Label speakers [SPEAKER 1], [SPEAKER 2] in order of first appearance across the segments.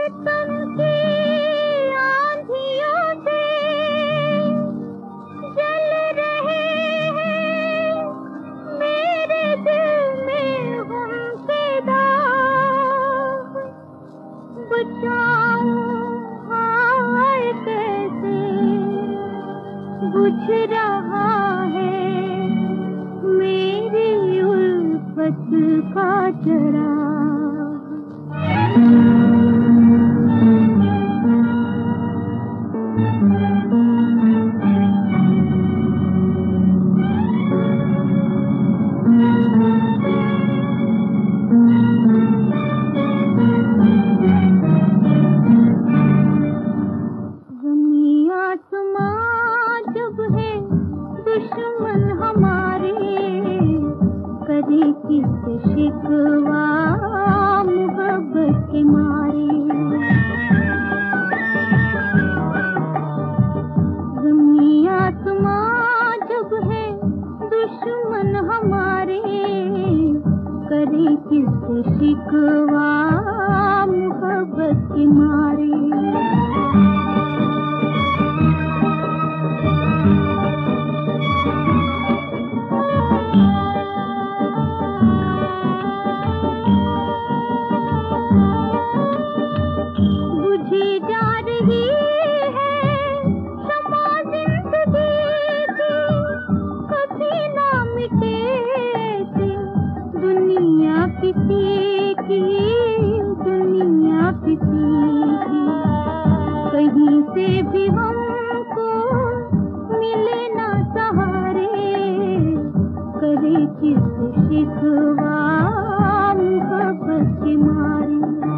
[SPEAKER 1] सितम की आंधियों से जल रहे हैं मेरे दिल में गम के दाग। बचाऊं हाय कैसे बुझ रहा है मेरी उल्फत का चराग। ज़मीं आसमां जब है दुश्मन हमारे, करे किससे शिकवा मोहब्बत के मारे। ज़मीं आसमां जब है दुश्मन हमारे, करे किससे शिकवा मोहब्बत के मारे। बुझी जा रही है शम्मा ज़िंदगी की, कभी ना मिटे ऐसे दुनिया किसी की, दुनिया किसी की। कहीं से भी हमको मिले ना सहारे, करे किससे शिकवा मोहब्बत के मारे।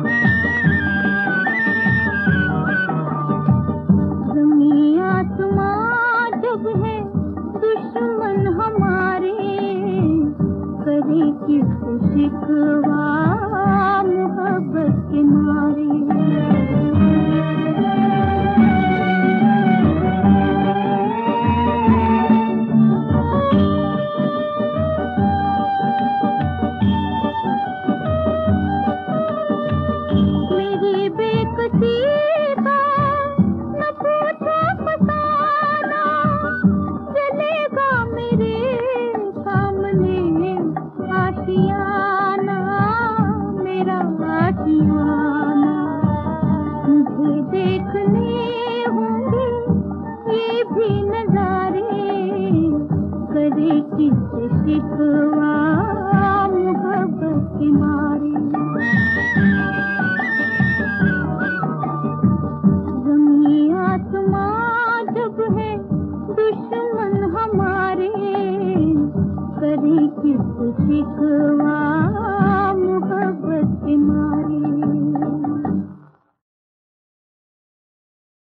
[SPEAKER 1] ज़मीं आसमां जब है दुश्मन हमारे, करे किससे शिकवा मोहब्बत के मारे। मेरी बेकसी का न पूछो फसाना, चलेगा मेरे सामने आशियाना, मेरा आशियाना। मुझे देखने होंगे ये भी नजारे, करे किससे शिकवा मोहब्बत के मारे। ज़मीं आसमां जब है दुश्मन हमारे, करे किससे शिकवा